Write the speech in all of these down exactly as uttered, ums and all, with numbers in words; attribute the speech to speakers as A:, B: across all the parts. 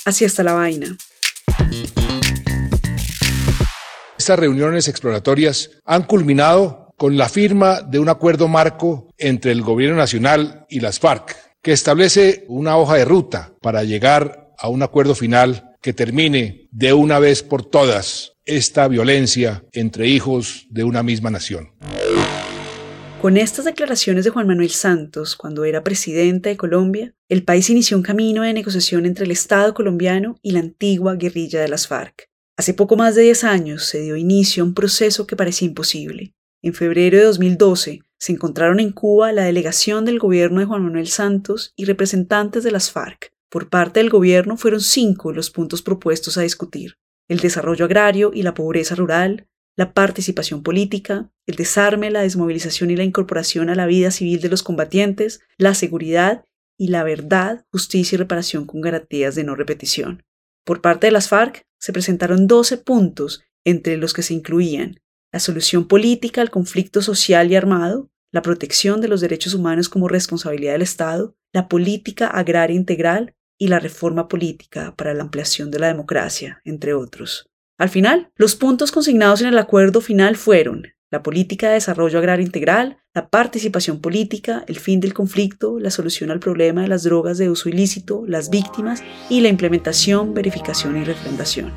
A: Así está la vaina.
B: Estas reuniones exploratorias han culminado con la firma de un acuerdo marco entre el Gobierno Nacional y las FARC, que establece una hoja de ruta para llegar a un acuerdo final que termine de una vez por todas esta violencia entre hijos de una misma nación.
A: Con estas declaraciones de Juan Manuel Santos, cuando era presidente de Colombia, el país inició un camino de negociación entre el Estado colombiano y la antigua guerrilla de las FARC. Hace poco más de diez años se dio inicio a un proceso que parecía imposible. En febrero de dos mil doce se encontraron en Cuba la delegación del gobierno de Juan Manuel Santos y representantes de las FARC. Por parte del gobierno fueron cinco los puntos propuestos a discutir: el desarrollo agrario y la pobreza rural, la participación política, el desarme, la desmovilización y la incorporación a la vida civil de los combatientes, la seguridad y la verdad, justicia y reparación con garantías de no repetición. Por parte de las FARC se presentaron doce puntos, entre los que se incluían la solución política al conflicto social y armado, la protección de los derechos humanos como responsabilidad del Estado, la política agraria integral y la reforma política para la ampliación de la democracia, entre otros. Al final, los puntos consignados en el acuerdo final fueron la política de desarrollo agrario integral, la participación política, el fin del conflicto, la solución al problema de las drogas de uso ilícito, las víctimas y la implementación, verificación y refrendación.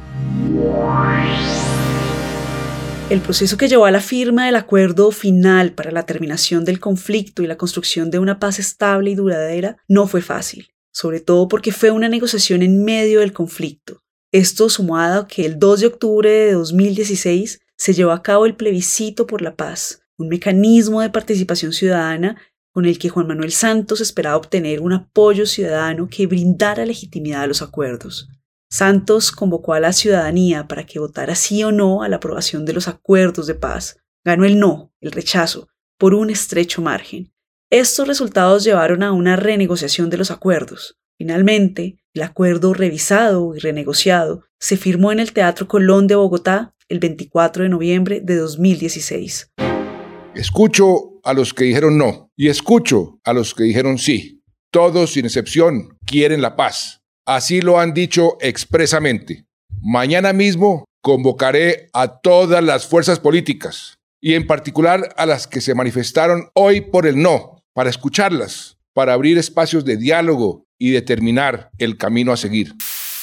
A: El proceso que llevó a la firma del acuerdo final para la terminación del conflicto y la construcción de una paz estable y duradera no fue fácil, sobre todo porque fue una negociación en medio del conflicto. Esto sumado a que el dos de octubre de dos mil dieciséis se llevó a cabo el plebiscito por la paz, un mecanismo de participación ciudadana con el que Juan Manuel Santos esperaba obtener un apoyo ciudadano que brindara legitimidad a los acuerdos. Santos convocó a la ciudadanía para que votara sí o no a la aprobación de los acuerdos de paz. Ganó el no, el rechazo, por un estrecho margen. Estos resultados llevaron a una renegociación de los acuerdos. Finalmente, el acuerdo revisado y renegociado se firmó en el Teatro Colón de Bogotá el veinticuatro de noviembre de dos mil dieciséis.
B: Escucho a los que dijeron no y escucho a los que dijeron sí. Todos, sin excepción, quieren la paz. Así lo han dicho expresamente. Mañana mismo convocaré a todas las fuerzas políticas y en particular a las que se manifestaron hoy por el no, para escucharlas, para abrir espacios de diálogo y determinar el camino a seguir.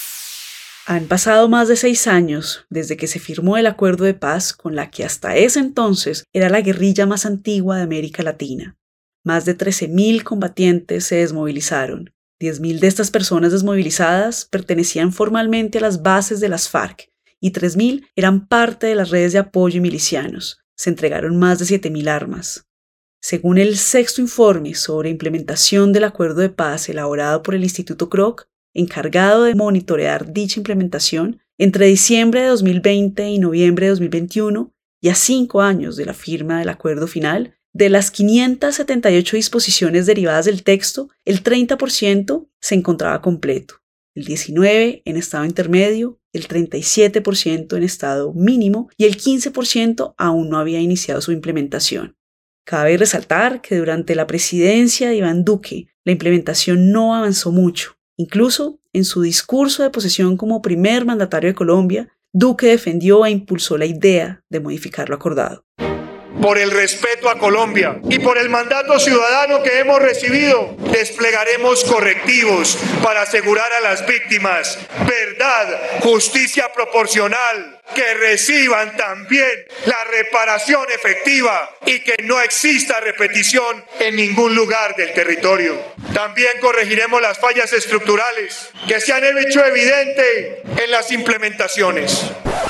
A: Han pasado más de seis años desde que se firmó el acuerdo de paz con la que hasta ese entonces era la guerrilla más antigua de América Latina. Más de trece mil combatientes se desmovilizaron. diez mil de estas personas desmovilizadas pertenecían formalmente a las bases de las FARC y tres mil eran parte de las redes de apoyo y milicianos. Se entregaron más de siete mil armas. Según el sexto informe sobre implementación del acuerdo de paz elaborado por el Instituto Kroc, encargado de monitorear dicha implementación, entre diciembre de dos mil veinte y noviembre de dos mil veintiuno, y a cinco años de la firma del acuerdo final, de las quinientas setenta y ocho disposiciones derivadas del texto, el treinta por ciento se encontraba completo, el diecinueve por ciento en estado intermedio, el treinta y siete por ciento en estado mínimo y el quince por ciento aún no había iniciado su implementación. Cabe resaltar que durante la presidencia de Iván Duque, la implementación no avanzó mucho. Incluso, en su discurso de posesión como primer mandatario de Colombia, Duque defendió e impulsó la idea de modificar lo acordado.
C: Por el respeto a Colombia y por el mandato ciudadano que hemos recibido, desplegaremos correctivos para asegurar a las víctimas verdad, justicia proporcional, que reciban también la reparación efectiva y que no exista repetición en ningún lugar del territorio. También corregiremos las fallas estructurales que se han hecho evidente en las implementaciones.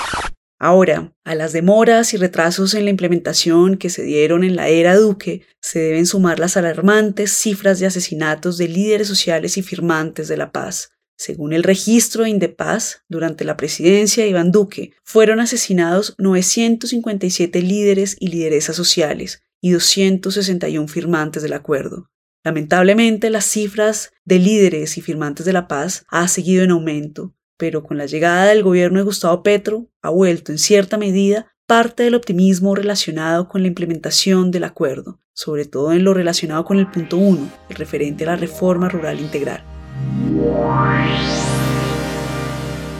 A: Ahora, a las demoras y retrasos en la implementación que se dieron en la era Duque, se deben sumar las alarmantes cifras de asesinatos de líderes sociales y firmantes de la paz. Según el registro de Indepaz, durante la presidencia de Iván Duque, fueron asesinados novecientos cincuenta y siete líderes y lideresas sociales y doscientos sesenta y uno firmantes del acuerdo. Lamentablemente, las cifras de líderes y firmantes de la paz han seguido en aumento, pero con la llegada del gobierno de Gustavo Petro ha vuelto en cierta medida parte del optimismo relacionado con la implementación del acuerdo, sobre todo en lo relacionado con el punto uno, el referente a la reforma rural integral.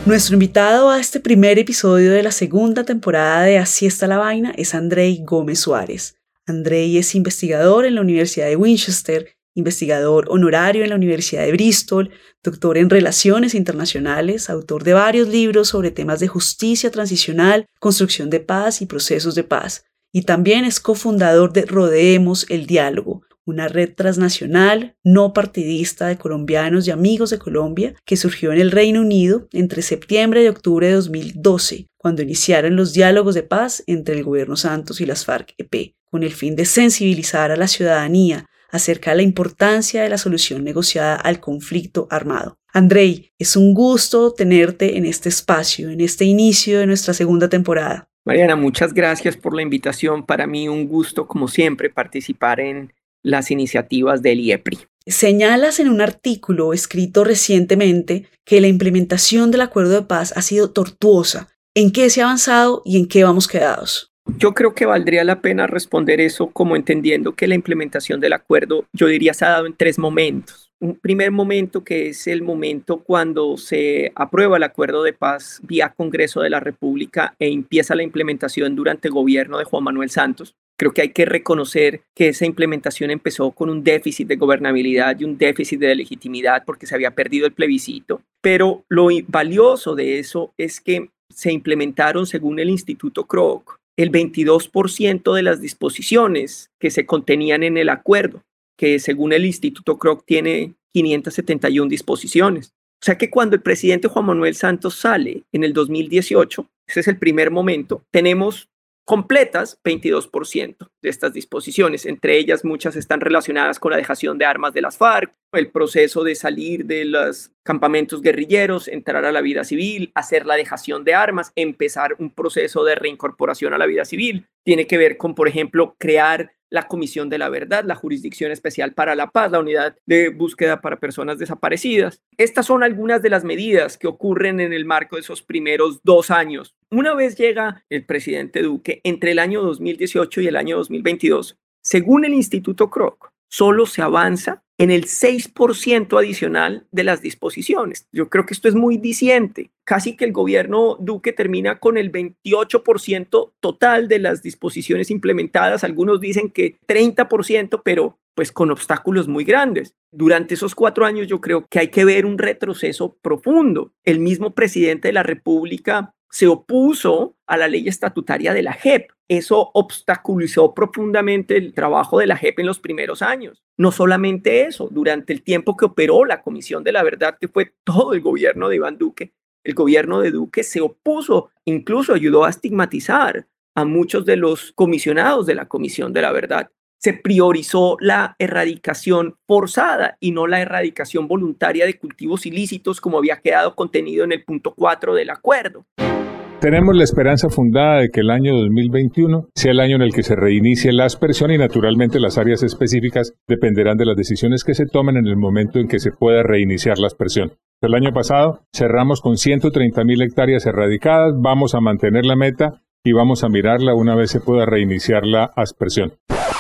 A: Nuestro invitado a este primer episodio de la segunda temporada de Así está la vaina es Andrei Gómez Suárez. Andrei es investigador en la Universidad de Winchester, investigador honorario en la Universidad de Bristol, doctor en Relaciones Internacionales, autor de varios libros sobre temas de justicia transicional, construcción de paz y procesos de paz. Y también es cofundador de Rodeemos el Diálogo, una red transnacional no partidista de colombianos y amigos de Colombia que surgió en el Reino Unido entre septiembre y octubre de dos mil doce, cuando iniciaron los diálogos de paz entre el gobierno Santos y las FARC-E P, con el fin de sensibilizar a la ciudadanía acerca de la importancia de la solución negociada al conflicto armado. Andrei, es un gusto tenerte en este espacio, en este inicio de nuestra segunda temporada.
D: Mariana, muchas gracias por la invitación. Para mí un gusto, como siempre, participar en las iniciativas del I E P R I.
A: Señalas en un artículo escrito recientemente que la implementación del acuerdo de paz ha sido tortuosa. ¿En qué se ha avanzado y en qué vamos quedados?
D: Yo creo que valdría la pena responder eso como entendiendo que la implementación del acuerdo, yo diría, se ha dado en tres momentos. Un primer momento que es el momento cuando se aprueba el acuerdo de paz vía Congreso de la República e empieza la implementación durante el gobierno de Juan Manuel Santos. Creo que hay que reconocer que esa implementación empezó con un déficit de gobernabilidad y un déficit de legitimidad porque se había perdido el plebiscito. Pero lo valioso de eso es que se implementaron, según el Instituto Kroc, el veintidós por ciento de las disposiciones que se contenían en el acuerdo, que según el Instituto Kroc tiene quinientas setenta y una disposiciones. O sea que cuando el presidente Juan Manuel Santos sale en el dos mil dieciocho, ese es el primer momento, tenemos completas veintidós por ciento de estas disposiciones. Entre ellas muchas están relacionadas con la dejación de armas de las FARC, el proceso de salir de los campamentos guerrilleros, entrar a la vida civil, hacer la dejación de armas, empezar un proceso de reincorporación a la vida civil. Tiene que ver con, por ejemplo, crear la Comisión de la Verdad, la Jurisdicción Especial para la Paz, la Unidad de Búsqueda para Personas Desaparecidas. Estas son algunas de las medidas que ocurren en el marco de esos primeros dos años. Una vez llega el presidente Duque, entre el año dos mil dieciocho y el año dos mil veintidós, según el Instituto Kroc, solo se avanza en el seis por ciento adicional de las disposiciones. Yo creo que esto es muy diciente. Casi que el gobierno Duque termina con el veintiocho por ciento total de las disposiciones implementadas. Algunos dicen que treinta por ciento, pero pues con obstáculos muy grandes. Durante esos cuatro años yo creo que hay que ver un retroceso profundo. El mismo presidente de la República se opuso a la ley estatutaria de la J E P. Eso obstaculizó profundamente el trabajo de la J E P en los primeros años. No solamente eso, durante el tiempo que operó la Comisión de la Verdad, que fue todo el gobierno de Iván Duque, el gobierno de Duque se opuso, incluso ayudó a estigmatizar a muchos de los comisionados de la Comisión de la Verdad. Se priorizó la erradicación forzada y no la erradicación voluntaria de cultivos ilícitos como había quedado contenido en el punto cuatro del acuerdo.
E: Tenemos la esperanza fundada de que el año dos mil veintiuno sea el año en el que se reinicie la aspersión y naturalmente las áreas específicas dependerán de las decisiones que se tomen en el momento en que se pueda reiniciar la aspersión. El año pasado cerramos con ciento treinta mil hectáreas erradicadas, vamos a mantener la meta y vamos a mirarla una vez se pueda reiniciar la aspersión.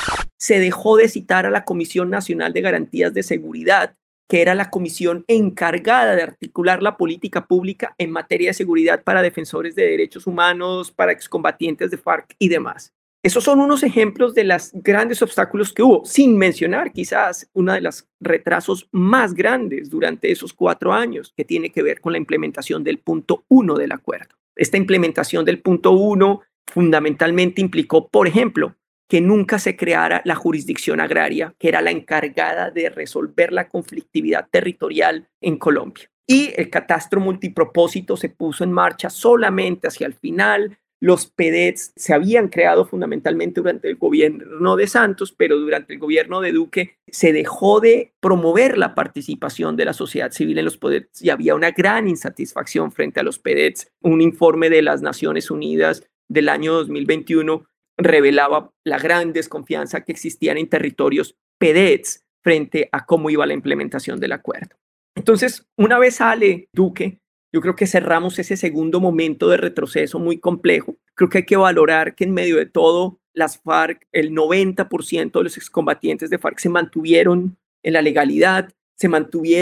D: Se dejó de citar a la Comisión Nacional de Garantías de Seguridad, que era la comisión encargada de articular la política pública en materia de seguridad para defensores de derechos humanos, para excombatientes de FARC y demás. Esos son unos ejemplos de los grandes obstáculos que hubo, sin mencionar quizás uno de los retrasos más grandes durante esos cuatro años, que tiene que ver con la implementación del punto uno del acuerdo. Esta implementación del punto uno fundamentalmente implicó, por ejemplo, que nunca se creara la jurisdicción agraria, que era la encargada de resolver la conflictividad territorial en Colombia. Y el catastro multipropósito se puso en marcha solamente hacia el final. Los P D E Ts se habían creado fundamentalmente durante el gobierno de Santos, pero durante el gobierno de Duque se dejó de promover la participación de la sociedad civil en los P D E Ts y había una gran insatisfacción frente a los P D E Ts. Un informe de las Naciones Unidas del año dos mil veintiuno revelaba la gran desconfianza que existían en territorios P D E Ts frente a cómo iba la implementación del acuerdo. Entonces, una vez sale Duque, yo creo que cerramos ese segundo momento de retroceso muy complejo. Creo que hay que valorar que en medio de todo, las FARC, el noventa por ciento de los excombatientes de FARC se mantuvieron en la legalidad, se mantuvieron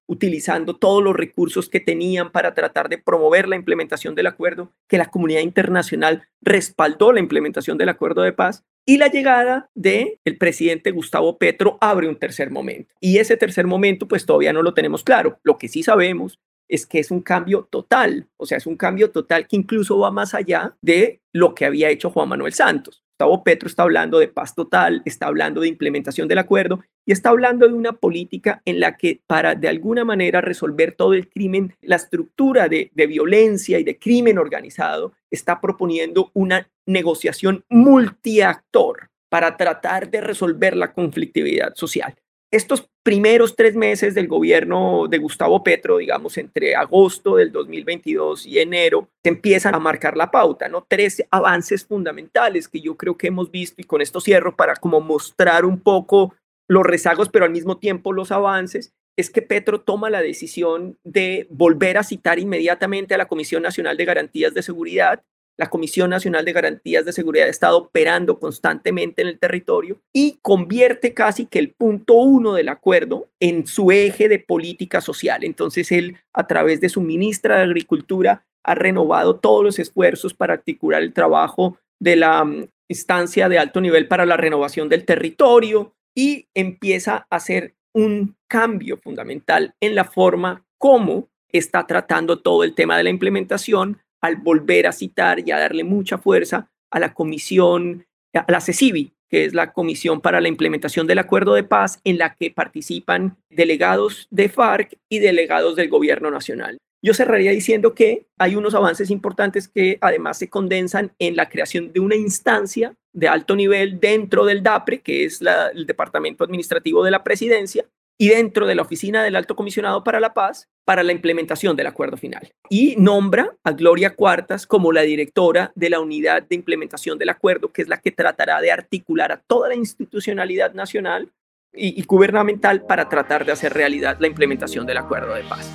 D: utilizando todos los recursos que tenían para tratar de promover la implementación del acuerdo, que la comunidad internacional respaldó la implementación del acuerdo de paz, y la llegada del presidente Gustavo Petro abre un tercer momento. Y ese tercer momento pues todavía no lo tenemos claro. Lo que sí sabemos es que es un cambio total, o sea, es un cambio total que incluso va más allá de lo que había hecho Juan Manuel Santos. Gustavo Petro está hablando de paz total, está hablando de implementación del acuerdo y está hablando de una política en la que para de alguna manera resolver todo el crimen, la estructura de, de violencia y de crimen organizado, está proponiendo una negociación multiactor para tratar de resolver la conflictividad social. Estos primeros tres meses del gobierno de Gustavo Petro, digamos entre agosto del dos mil veintidós y enero, se empiezan a marcar la pauta, ¿no? Tres avances fundamentales que yo creo que hemos visto, y con esto cierro para como mostrar un poco los rezagos, pero al mismo tiempo los avances, es que Petro toma la decisión de volver a citar inmediatamente a la Comisión Nacional de Garantías de Seguridad. La Comisión Nacional de Garantías de Seguridad está operando constantemente en el territorio y convierte casi que el punto uno del acuerdo en su eje de política social. Entonces él, a través de su ministra de Agricultura, ha renovado todos los esfuerzos para articular el trabajo de la um, instancia de alto nivel para la renovación del territorio y empieza a hacer un cambio fundamental en la forma como está tratando todo el tema de la implementación, al volver a citar y a darle mucha fuerza a la comisión, a la CECIBI, que es la Comisión para la Implementación del Acuerdo de Paz, en la que participan delegados de FARC y delegados del Gobierno Nacional. Yo cerraría diciendo que hay unos avances importantes que además se condensan en la creación de una instancia de alto nivel dentro del DAPRE, que es la, el Departamento Administrativo de la Presidencia, y dentro de la Oficina del Alto Comisionado para la Paz, para la implementación del acuerdo final. Y nombra a Gloria Cuartas como la directora de la unidad de implementación del acuerdo, que es la que tratará de articular a toda la institucionalidad nacional y, y gubernamental para tratar de hacer realidad la implementación del acuerdo de paz.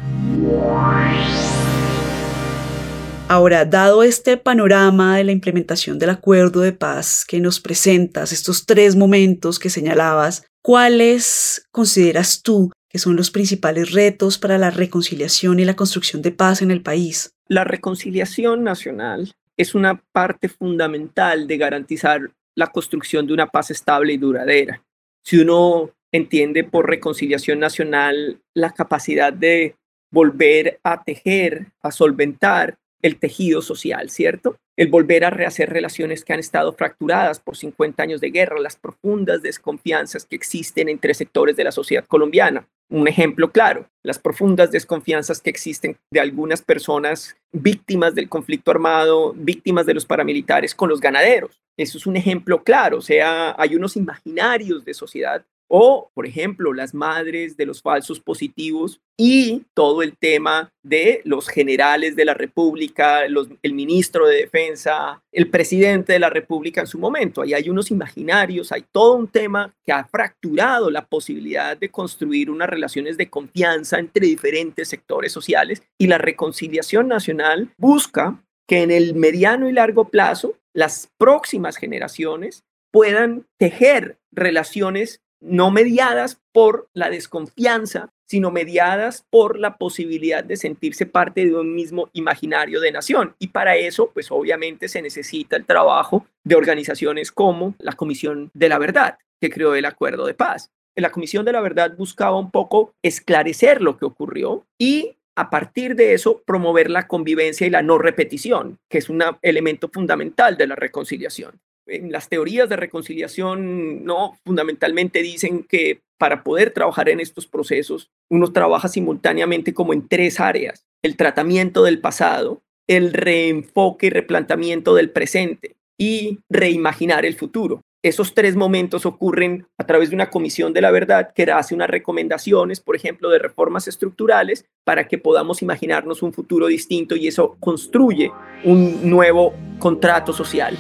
A: Ahora, dado este panorama de la implementación del acuerdo de paz que nos presentas, estos tres momentos que señalabas, ¿cuáles consideras tú que son los principales retos para la reconciliación y la construcción de paz en el país?
D: La reconciliación nacional es una parte fundamental de garantizar la construcción de una paz estable y duradera. Si uno entiende por reconciliación nacional la capacidad de volver a tejer, a solventar el tejido social, ¿cierto? El volver a rehacer relaciones que han estado fracturadas por cincuenta años de guerra, las profundas desconfianzas que existen entre sectores de la sociedad colombiana. Un ejemplo claro, las profundas desconfianzas que existen de algunas personas víctimas del conflicto armado, víctimas de los paramilitares con los ganaderos. Eso es un ejemplo claro, o sea, hay unos imaginarios de sociedad. O, por ejemplo, las madres de los falsos positivos y todo el tema de los generales de la República, los, el ministro de Defensa, el presidente de la República en su momento. Ahí hay unos imaginarios, hay todo un tema que ha fracturado la posibilidad de construir unas relaciones de confianza entre diferentes sectores sociales, y la reconciliación nacional busca que en el mediano y largo plazo las próximas generaciones puedan tejer relaciones no mediadas por la desconfianza, sino mediadas por la posibilidad de sentirse parte de un mismo imaginario de nación. Y para eso, pues obviamente se necesita el trabajo de organizaciones como la Comisión de la Verdad, que creó el Acuerdo de Paz. La Comisión de la Verdad buscaba un poco esclarecer lo que ocurrió y a partir de eso promover la convivencia y la no repetición, que es un elemento fundamental de la reconciliación. En las teorías de reconciliación, no, fundamentalmente dicen que para poder trabajar en estos procesos, uno trabaja simultáneamente como en tres áreas: el tratamiento del pasado, el reenfoque y replanteamiento del presente y reimaginar el futuro. Esos tres momentos ocurren a través de una comisión de la verdad que hace unas recomendaciones, por ejemplo, de reformas estructurales para que podamos imaginarnos un futuro distinto, y eso construye un nuevo contrato social.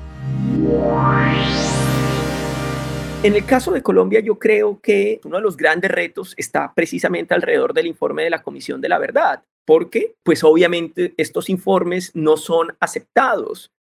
D: En el caso de Colombia, yo creo que uno de los grandes retos está precisamente alrededor del informe de la Comisión de la Verdad, porque pues obviamente estos informes no son aceptados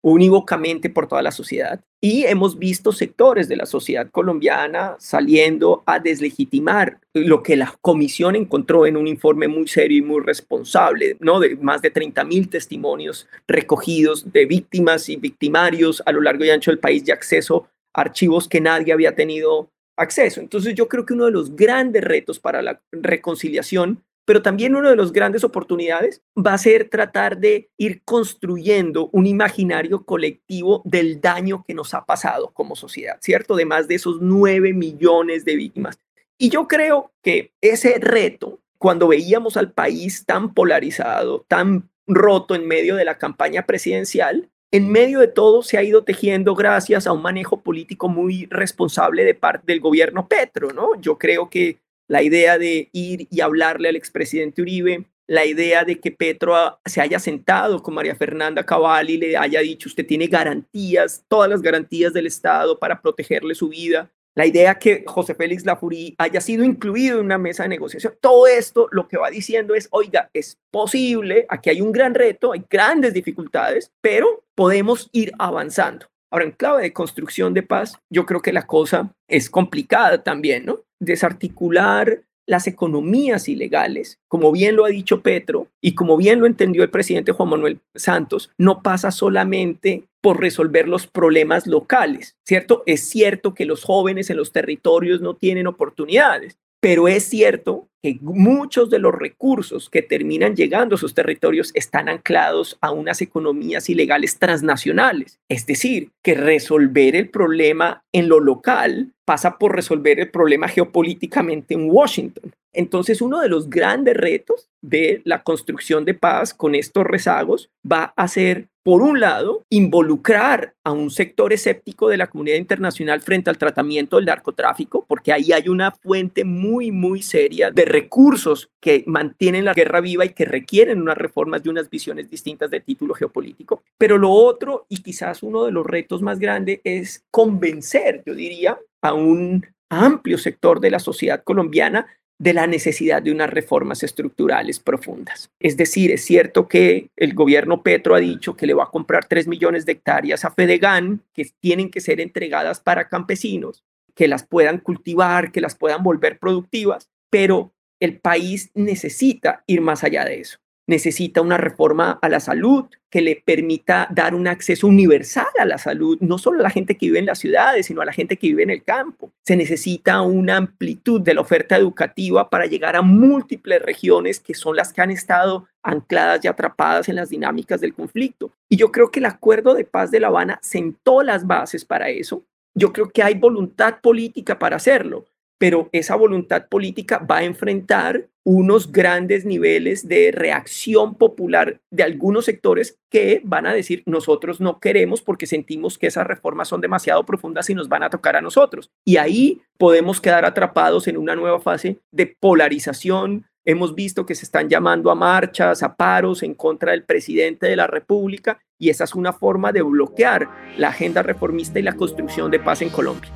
D: unívocamente por toda la sociedad. Y hemos visto sectores de la sociedad colombiana saliendo a deslegitimar lo que la comisión encontró en un informe muy serio y muy responsable, ¿no? De más de treinta mil testimonios recogidos de víctimas y victimarios a lo largo y ancho del país, de acceso a archivos que nadie había tenido acceso. Entonces yo creo que uno de los grandes retos para la reconciliación, pero también una de las grandes oportunidades, va a ser tratar de ir construyendo un imaginario colectivo del daño que nos ha pasado como sociedad, ¿cierto? De más de esos nueve millones de víctimas. Y yo creo que ese reto, cuando veíamos al país tan polarizado, tan roto en medio de la campaña presidencial, en medio de todo se ha ido tejiendo gracias a un manejo político muy responsable de parte del gobierno Petro, ¿no? Yo creo que la idea de ir y hablarle al expresidente Uribe, la idea de que Petro a, se haya sentado con María Fernanda Cabal y le haya dicho, usted tiene garantías, todas las garantías del Estado para protegerle su vida, la idea que José Félix Lafourcade haya sido incluido en una mesa de negociación, todo esto lo que va diciendo es, oiga, es posible, aquí hay un gran reto, hay grandes dificultades, pero podemos ir avanzando. Ahora, en clave de construcción de paz, yo creo que la cosa es complicada también, ¿no? Desarticular las economías ilegales, como bien lo ha dicho Petro y como bien lo entendió el presidente Juan Manuel Santos, no pasa solamente por resolver los problemas locales, ¿cierto? Es cierto que los jóvenes en los territorios no tienen oportunidades, pero es cierto que muchos de los recursos que terminan llegando a sus territorios están anclados a unas economías ilegales transnacionales. Es decir, que resolver el problema en lo local pasa por resolver el problema geopolíticamente en Washington. Entonces, uno de los grandes retos de la construcción de paz con estos rezagos va a ser, por un lado, involucrar a un sector escéptico de la comunidad internacional frente al tratamiento del narcotráfico, porque ahí hay una fuente muy, muy seria de recursos que mantienen la guerra viva y que requieren unas reformas de unas visiones distintas de título geopolítico. Pero lo otro, y quizás uno de los retos más grandes, es convencer, yo diría, a un amplio sector de la sociedad colombiana de la necesidad de unas reformas estructurales profundas. Es decir, es cierto que el gobierno Petro ha dicho que le va a comprar tres millones de hectáreas a Fedegan, que tienen que ser entregadas para campesinos, que las puedan cultivar, que las puedan volver productivas, pero el país necesita ir más allá de eso. Necesita una reforma a la salud que le permita dar un acceso universal a la salud, no solo a la gente que vive en las ciudades, sino a la gente que vive en el campo. Se necesita una amplitud de la oferta educativa para llegar a múltiples regiones que son las que han estado ancladas y atrapadas en las dinámicas del conflicto. Y yo creo que el Acuerdo de Paz de La Habana sentó las bases para eso. Yo creo que hay voluntad política para hacerlo, pero esa voluntad política va a enfrentar unos grandes niveles de reacción popular de algunos sectores que van a decir, nosotros no queremos porque sentimos que esas reformas son demasiado profundas y nos van a tocar a nosotros. Y ahí podemos quedar atrapados en una nueva fase de polarización. Hemos visto que se están llamando a marchas, a paros en contra del presidente de la República, y esa es una forma de bloquear la agenda reformista y la construcción de paz en Colombia.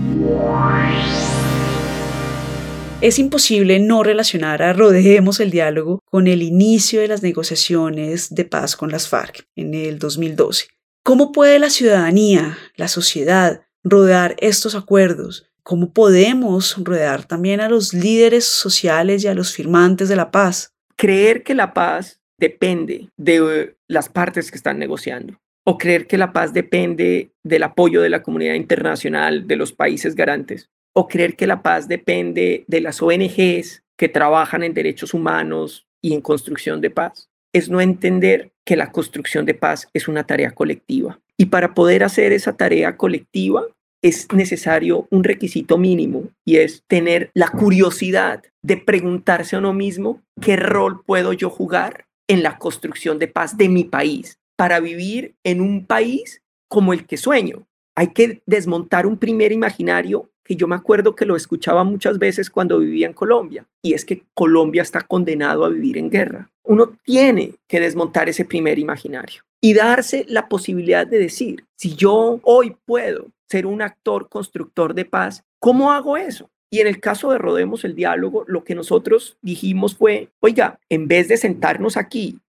A: Es imposible no relacionar a Rodeemos el Diálogo con el inicio de las negociaciones de paz con las FARC en el dos mil doce. ¿Cómo puede la ciudadanía, la sociedad, rodear estos acuerdos? ¿Cómo podemos rodear también a los líderes sociales y a los firmantes de la paz?
D: Creer que la paz depende de las partes que están negociando, o creer que la paz depende del apoyo de la comunidad internacional, de los países garantes, o creer que la paz depende de las O N Ges que trabajan en derechos humanos y en construcción de paz, es no entender que la construcción de paz es una tarea colectiva. Y para poder hacer esa tarea colectiva es necesario un requisito mínimo, y es tener la curiosidad de preguntarse a uno mismo qué rol puedo yo jugar en la construcción de paz de mi país para vivir en un país como el que sueño. Hay que desmontar un primer imaginario que yo me acuerdo que lo escuchaba muchas veces cuando vivía en Colombia, y es que Colombia está condenado a vivir en guerra. Uno tiene que desmontar ese primer imaginario y darse la posibilidad de decir, si yo hoy puedo ser un actor constructor de paz, ¿cómo hago eso? Y en el caso de Rodeemos el Diálogo, lo que nosotros dijimos fue, oiga, en vez de sentarnos aquí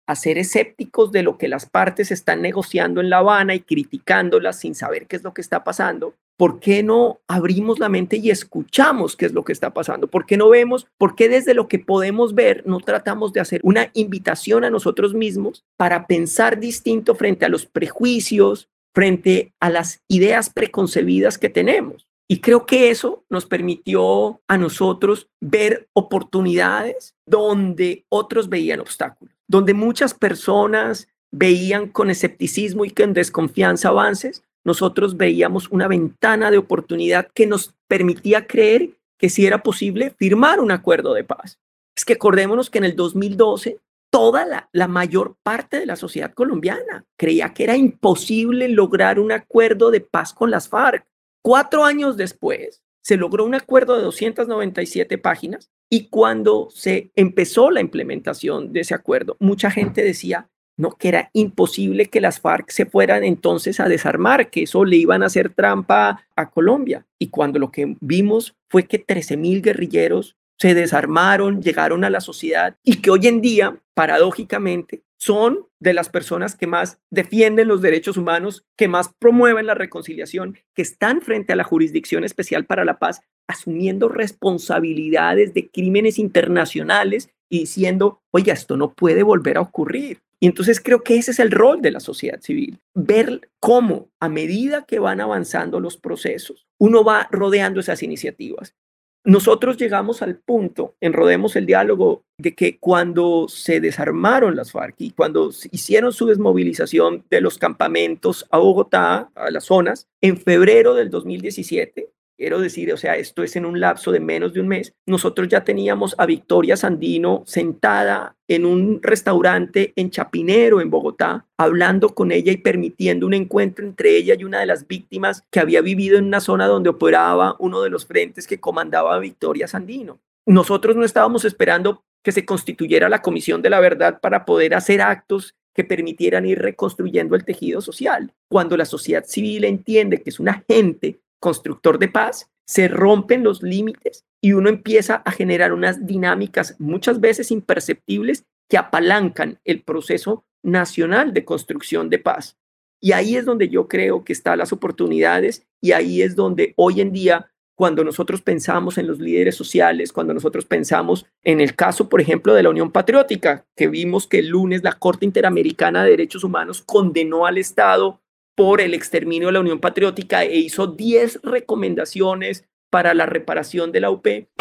D: a ser escépticos de lo que las partes están negociando en La Habana y criticándolas sin saber qué es lo que está pasando, ¿por qué no abrimos la mente y escuchamos qué es lo que está pasando? ¿Por qué no vemos? ¿Por qué desde lo que podemos ver no tratamos de hacer una invitación a nosotros mismos para pensar distinto frente a los prejuicios, frente a las ideas preconcebidas que tenemos? Y creo que eso nos permitió a nosotros ver oportunidades donde otros veían obstáculos, donde muchas personas veían con escepticismo y con desconfianza avances. Nosotros veíamos una ventana de oportunidad que nos permitía creer que sí era posible firmar un acuerdo de paz. Es que acordémonos que en el dos mil doce toda la, la mayor parte de la sociedad colombiana creía que era imposible lograr un acuerdo de paz con las FARC. Cuatro años después, se logró un acuerdo de doscientas noventa y siete páginas y cuando se empezó la implementación de ese acuerdo, mucha gente decía no, que era imposible que las FARC se fueran entonces a desarmar, que eso le iban a hacer trampa a Colombia. Y cuando lo que vimos fue que trece mil guerrilleros se desarmaron, llegaron a la sociedad y que hoy en día, paradójicamente, son de las personas que más defienden los derechos humanos, que más promueven la reconciliación, que están frente a la Jurisdicción Especial para la Paz, asumiendo responsabilidades de crímenes internacionales y diciendo, oiga, esto no puede volver a ocurrir. Y entonces creo que ese es el rol de la sociedad civil, ver cómo a medida que van avanzando los procesos, uno va rodeando esas iniciativas. Nosotros llegamos al punto, en Rodemos el Diálogo, de que cuando se desarmaron las FARC y cuando hicieron su desmovilización de los campamentos a Bogotá, a las zonas, en febrero del dos mil diecisiete, quiero decir, o sea, esto es en un lapso de menos de un mes, nosotros ya teníamos a Victoria Sandino sentada en un restaurante en Chapinero, en Bogotá, hablando con ella y permitiendo un encuentro entre ella y una de las víctimas que había vivido en una zona donde operaba uno de los frentes que comandaba Victoria Sandino. Nosotros no estábamos esperando que se constituyera la Comisión de la Verdad para poder hacer actos que permitieran ir reconstruyendo el tejido social. Cuando la sociedad civil entiende que es un agente constructor de paz, se rompen los límites y uno empieza a generar unas dinámicas muchas veces imperceptibles que apalancan el proceso nacional de construcción de paz. Y ahí es donde yo creo que están las oportunidades y ahí es donde hoy en día, cuando nosotros pensamos en los líderes sociales, cuando nosotros pensamos en el caso, por ejemplo, de la Unión Patriótica, que vimos que el lunes la Corte Interamericana de Derechos Humanos condenó al Estado por el exterminio de la Unión Patriótica e hizo diez recomendaciones para la reparación de la U P.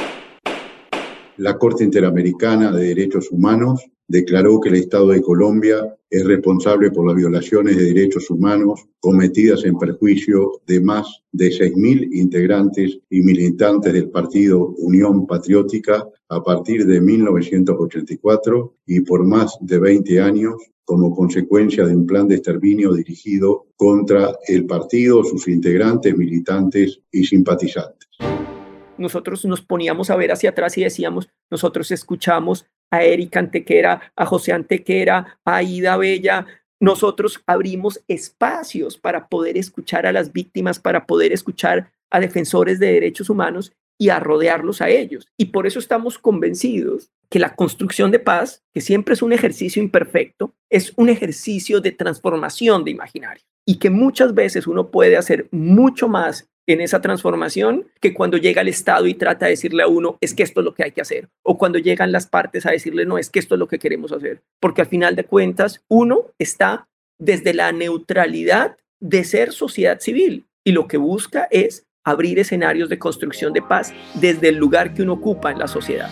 F: La Corte Interamericana de Derechos Humanos declaró que el Estado de Colombia es responsable por las violaciones de derechos humanos cometidas en perjuicio de más de seis mil integrantes y militantes del partido Unión Patriótica a partir de mil novecientos ochenta y cuatro y por más de veinte años como consecuencia de un plan de exterminio dirigido contra el partido, sus integrantes, militantes y simpatizantes.
D: Nosotros nos poníamos a ver hacia atrás y decíamos, nosotros escuchamos a Erika Antequera, a José Antequera, a Aida Bella. Nosotros abrimos espacios para poder escuchar a las víctimas, para poder escuchar a defensores de derechos humanos y a rodearlos a ellos. Y por eso estamos convencidos que la construcción de paz, que siempre es un ejercicio imperfecto, es un ejercicio de transformación de imaginario y que muchas veces uno puede hacer mucho más en esa transformación que cuando llega el Estado y trata de decirle a uno es que esto es lo que hay que hacer, o cuando llegan las partes a decirle no, es que esto es lo que queremos hacer, porque al final de cuentas uno está desde la neutralidad de ser sociedad civil y lo que busca es abrir escenarios de construcción de paz desde el lugar que uno ocupa en la sociedad.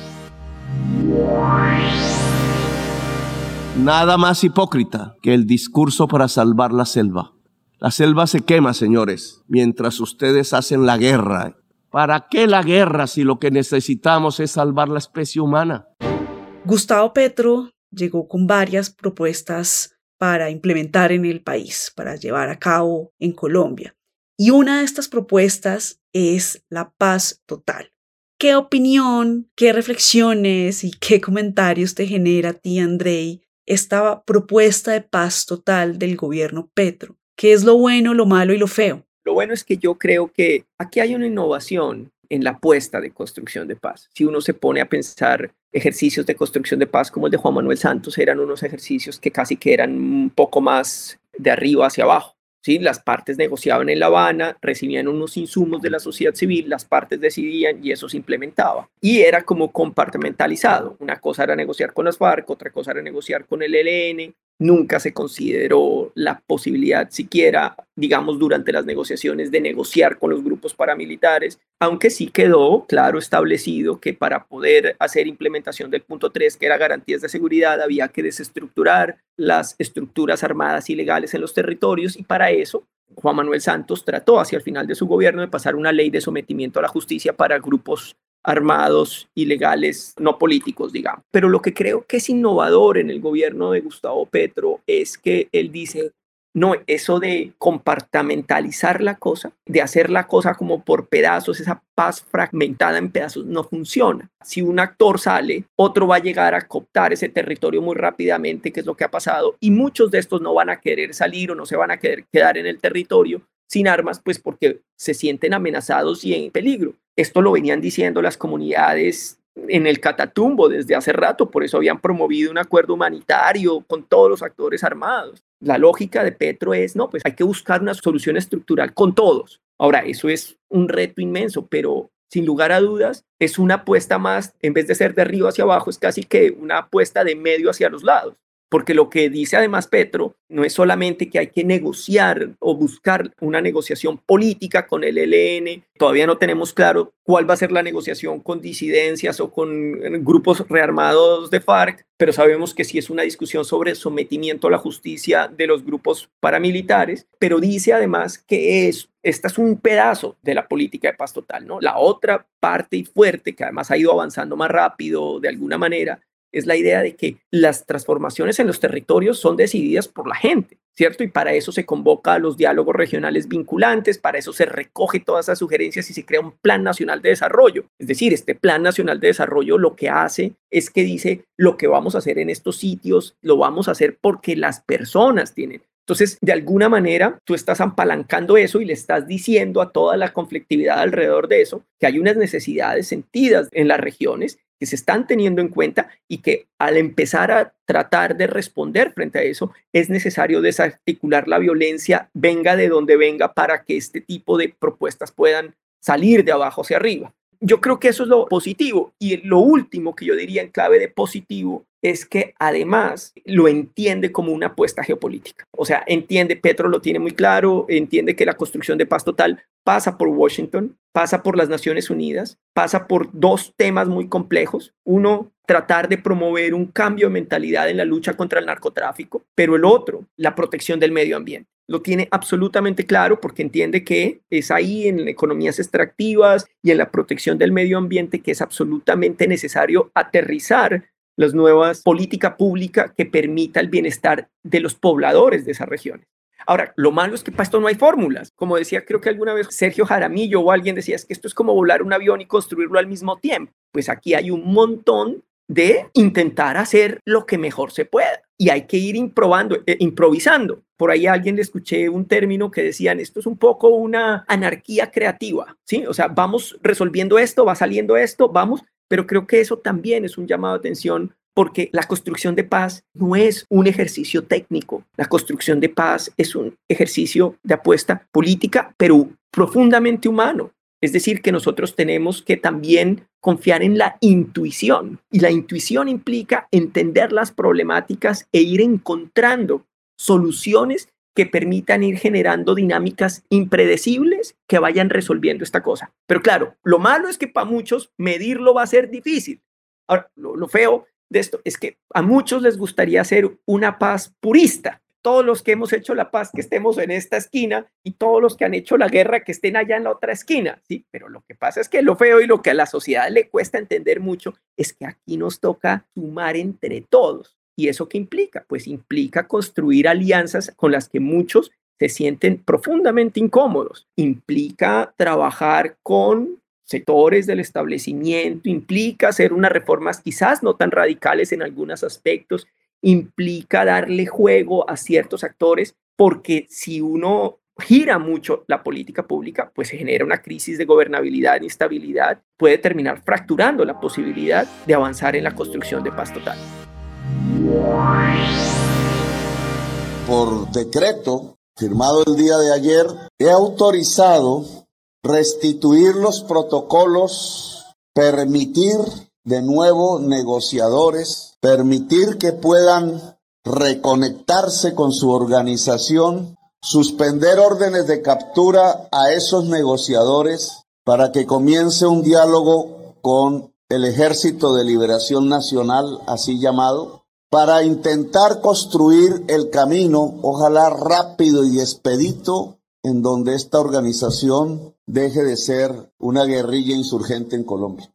G: Nada más hipócrita que el discurso para salvar la selva. La selva se quema, señores, mientras ustedes hacen la guerra. ¿Para qué la guerra si lo que necesitamos es salvar la especie humana?
A: Gustavo Petro llegó con varias propuestas para implementar en el país, para llevar a cabo en Colombia. Y una de estas propuestas es la paz total. ¿Qué opinión, qué reflexiones y qué comentarios te genera a ti, Andrei, esta propuesta de paz total del gobierno Petro? ¿Qué es lo bueno, lo malo y lo feo?
D: Lo bueno es que yo creo que aquí hay una innovación en la apuesta de construcción de paz. Si uno se pone a pensar ejercicios de construcción de paz como el de Juan Manuel Santos, eran unos ejercicios que casi que eran un poco más de arriba hacia abajo. ¿Sí? Las partes negociaban en La Habana, recibían unos insumos de la sociedad civil, las partes decidían y eso se implementaba. Y era como compartimentalizado. Una cosa era negociar con las FARC, otra cosa era negociar con el E L N. Nunca se consideró la posibilidad siquiera, digamos, durante las negociaciones de negociar con los grupos paramilitares, aunque sí quedó claro establecido que para poder hacer implementación del punto tres, que era garantías de seguridad, había que desestructurar las estructuras armadas ilegales en los territorios, y para eso Juan Manuel Santos trató hacia el final de su gobierno de pasar una ley de sometimiento a la justicia para grupos armados, ilegales, no políticos, digamos. Pero lo que creo que es innovador en el gobierno de Gustavo Petro es que él dice, no, eso de compartimentalizar la cosa, de hacer la cosa como por pedazos, esa paz fragmentada en pedazos, no funciona. Si un actor sale, otro va a llegar a cooptar ese territorio muy rápidamente, que es lo que ha pasado, y muchos de estos no van a querer salir o no se van a querer quedar en el territorio sin armas, pues porque se sienten amenazados y en peligro. Esto lo venían diciendo las comunidades en el Catatumbo desde hace rato, por eso habían promovido un acuerdo humanitario con todos los actores armados. La lógica de Petro es, no, pues hay que buscar una solución estructural con todos. Ahora, eso es un reto inmenso, pero sin lugar a dudas es una apuesta más, en vez de ser de arriba hacia abajo, es casi que una apuesta de medio hacia los lados. Porque lo que dice además Petro no es solamente que hay que negociar o buscar una negociación política con el E L N, todavía no tenemos claro cuál va a ser la negociación con disidencias o con grupos rearmados de FARC, pero sabemos que sí es una discusión sobre sometimiento a la justicia de los grupos paramilitares, pero dice además que es, esta es un pedazo de la política de paz total, ¿no? La otra parte y fuerte, que además ha ido avanzando más rápido de alguna manera, es la idea de que las transformaciones en los territorios son decididas por la gente, ¿cierto? Y para eso se convoca a los diálogos regionales vinculantes, para eso se recoge todas esas sugerencias y se crea un plan nacional de desarrollo. Es decir, este plan nacional de desarrollo lo que hace es que dice lo que vamos a hacer en estos sitios, lo vamos a hacer porque las personas tienen. Entonces, de alguna manera, tú estás apalancando eso y le estás diciendo a toda la conflictividad alrededor de eso que hay unas necesidades sentidas en las regiones que se están teniendo en cuenta y que al empezar a tratar de responder frente a eso, es necesario desarticular la violencia, venga de donde venga, para que este tipo de propuestas puedan salir de abajo hacia arriba. Yo creo que eso es lo positivo. Y lo último que yo diría en clave de positivo es que además lo entiende como una apuesta geopolítica. O sea, entiende, Petro lo tiene muy claro, entiende que la construcción de paz total pasa por Washington, pasa por las Naciones Unidas, pasa por dos temas muy complejos. Uno, tratar de promover un cambio de mentalidad en la lucha contra el narcotráfico, pero el otro, la protección del medio ambiente. Lo tiene absolutamente claro porque entiende que es ahí en economías extractivas y en la protección del medio ambiente que es absolutamente necesario aterrizar las nuevas políticas públicas que permita el bienestar de los pobladores de esas regiones. Ahora, lo malo es que para esto no hay fórmulas. Como decía, creo que alguna vez Sergio Jaramillo o alguien decía, es que esto es como volar un avión y construirlo al mismo tiempo. Pues aquí hay un montón de intentar hacer lo que mejor se pueda. Y hay que ir improbando, eh, improvisando. Por ahí a alguien le escuché un término que decían, esto es un poco una anarquía creativa, ¿sí? O sea, vamos resolviendo esto, va saliendo esto, vamos, pero creo que eso también es un llamado de atención porque la construcción de paz no es un ejercicio técnico. La construcción de paz es un ejercicio de apuesta política, pero profundamente humano. Es decir, que nosotros tenemos que también confiar en la intuición. Y la intuición implica entender las problemáticas e ir encontrando soluciones que permitan ir generando dinámicas impredecibles que vayan resolviendo esta cosa. Pero claro, lo malo es que para muchos medirlo va a ser difícil. Ahora, lo, lo feo de esto es que a muchos les gustaría hacer una paz purista. Todos los que hemos hecho la paz que estemos en esta esquina y todos los que han hecho la guerra que estén allá en la otra esquina, ¿sí? Pero lo que pasa es que lo feo y lo que a la sociedad le cuesta entender mucho es que aquí nos toca sumar entre todos. ¿Y eso qué implica? Pues implica construir alianzas con las que muchos se sienten profundamente incómodos. Implica trabajar con sectores del establecimiento, implica hacer unas reformas quizás no tan radicales en algunos aspectos, implica darle juego a ciertos actores, porque si uno gira mucho la política pública, pues se genera una crisis de gobernabilidad e inestabilidad, puede terminar fracturando la posibilidad de avanzar en la construcción de paz total.
H: Por decreto firmado el día de ayer, he autorizado restituir los protocolos, permitir de nuevo negociadores, permitir que puedan reconectarse con su organización, suspender órdenes de captura a esos negociadores para que comience un diálogo con el Ejército de Liberación Nacional, así llamado, para intentar construir el camino, ojalá rápido y expedito, en donde esta organización deje de ser una guerrilla insurgente en Colombia.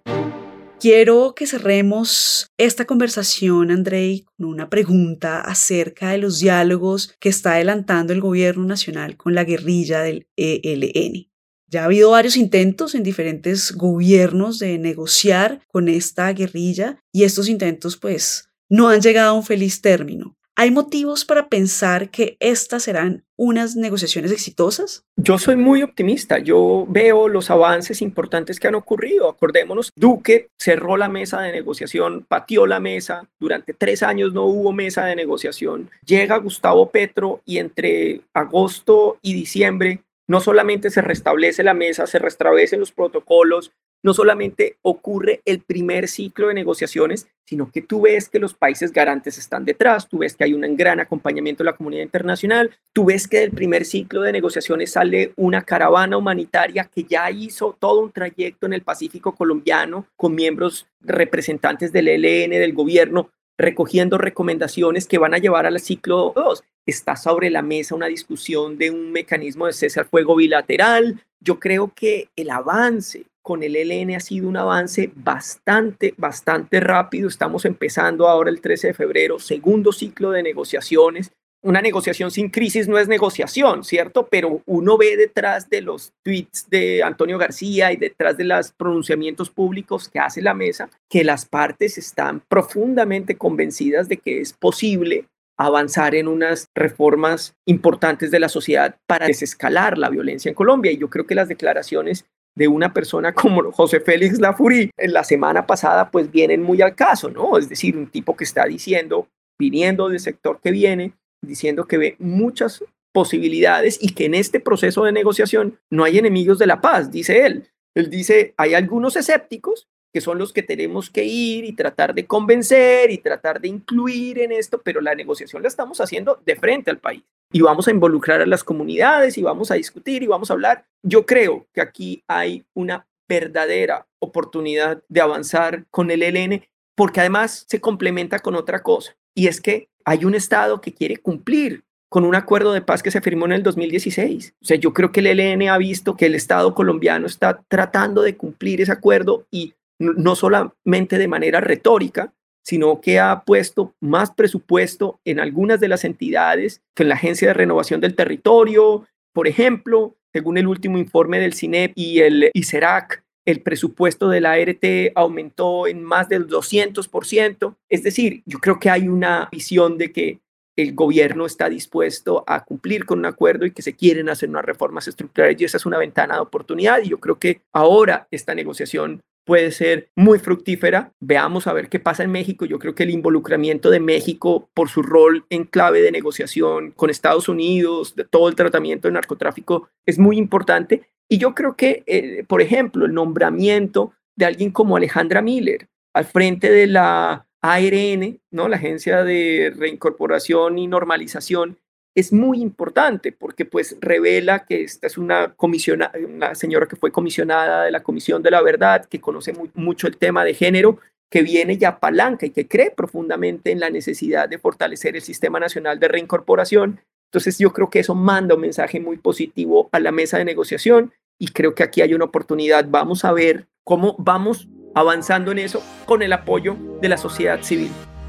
A: Quiero que cerremos esta conversación, Andrei, con una pregunta acerca de los diálogos que está adelantando el gobierno nacional con la guerrilla del E L N. Ya ha habido varios intentos en diferentes gobiernos de negociar con esta guerrilla y estos intentos pues no han llegado a un feliz término. ¿Hay motivos para pensar que estas serán unas negociaciones exitosas?
D: Yo soy muy optimista. Yo veo los avances importantes que han ocurrido. Acordémonos, Duque cerró la mesa de negociación, pateó la mesa. Durante tres años no hubo mesa de negociación. Llega Gustavo Petro y entre agosto y diciembre no solamente se restablece la mesa, se restablecen los protocolos, no solamente ocurre el primer ciclo de negociaciones, sino que tú ves que los países garantes están detrás, tú ves que hay un gran acompañamiento de la comunidad internacional, tú ves que del primer ciclo de negociaciones sale una caravana humanitaria que ya hizo todo un trayecto en el Pacífico colombiano con miembros representantes del E L N, del gobierno, recogiendo recomendaciones que van a llevar al ciclo dos. Está sobre la mesa una discusión de un mecanismo de cese al fuego bilateral. Yo creo que el avance con el E L N ha sido un avance bastante, bastante rápido. Estamos empezando ahora el trece de febrero, segundo ciclo de negociaciones. Una negociación sin crisis no es negociación, ¿cierto? Pero uno ve detrás de los tweets de Antonio García y detrás de los pronunciamientos públicos que hace la mesa, que las partes están profundamente convencidas de que es posible avanzar en unas reformas importantes de la sociedad para desescalar la violencia en Colombia. Y yo creo que las declaraciones de una persona como José Félix Lafourcade en la semana pasada pues vienen muy al caso, ¿no? Es decir, un tipo que está diciendo, viniendo del sector que viene, diciendo que ve muchas posibilidades y que en este proceso de negociación no hay enemigos de la paz, dice él. Él dice, hay algunos escépticos que son los que tenemos que ir y tratar de convencer y tratar de incluir en esto, pero la negociación la estamos haciendo de frente al país. Y vamos a involucrar a las comunidades y vamos a discutir y vamos a hablar. Yo creo que aquí hay una verdadera oportunidad de avanzar con el E L N, porque además se complementa con otra cosa, y es que hay un Estado que quiere cumplir con un acuerdo de paz que se firmó en el dos mil dieciséis. O sea, yo creo que el E L N ha visto que el Estado colombiano está tratando de cumplir ese acuerdo y no solamente de manera retórica, sino que ha puesto más presupuesto en algunas de las entidades, que en la Agencia de Renovación del Territorio, por ejemplo, según el último informe del CINEP y el ICERAC, el presupuesto de la A R T aumentó en más del doscientos por ciento. Es decir, yo creo que hay una visión de que el gobierno está dispuesto a cumplir con un acuerdo y que se quieren hacer unas reformas estructurales, y esa es una ventana de oportunidad, y yo creo que ahora esta negociación puede ser muy fructífera. Veamos a ver qué pasa en México. Yo creo que el involucramiento de México por su rol en clave de negociación con Estados Unidos, de todo el tratamiento del narcotráfico, es muy importante. Y yo creo que, eh, por ejemplo, el nombramiento de alguien como Alejandra Miller al frente de la A R N, ¿no? La Agencia de Reincorporación y Normalización, es muy importante porque pues revela que esta es una, comisiona, una señora que fue comisionada de la Comisión de la Verdad, que conoce muy, mucho el tema de género, que viene y apalanca y que cree profundamente en la necesidad de fortalecer el Sistema Nacional de Reincorporación. Entonces yo creo que eso manda un mensaje muy positivo a la mesa de negociación y creo que aquí hay una oportunidad. Vamos a ver cómo vamos avanzando en eso con el apoyo de la sociedad civil.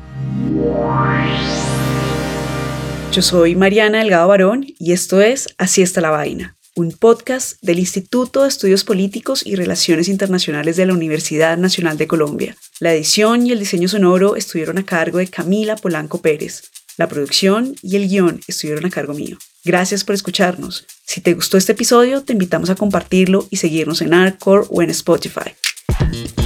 A: Yo soy Mariana Delgado Barón y esto es Así está la vaina, un podcast del Instituto de Estudios Políticos y Relaciones Internacionales de la Universidad Nacional de Colombia. La edición y el diseño sonoro estuvieron a cargo de Camila Polanco Pérez. La producción y el guión estuvieron a cargo mío. Gracias por escucharnos. Si te gustó este episodio, te invitamos a compartirlo y seguirnos en Anchor o en Spotify.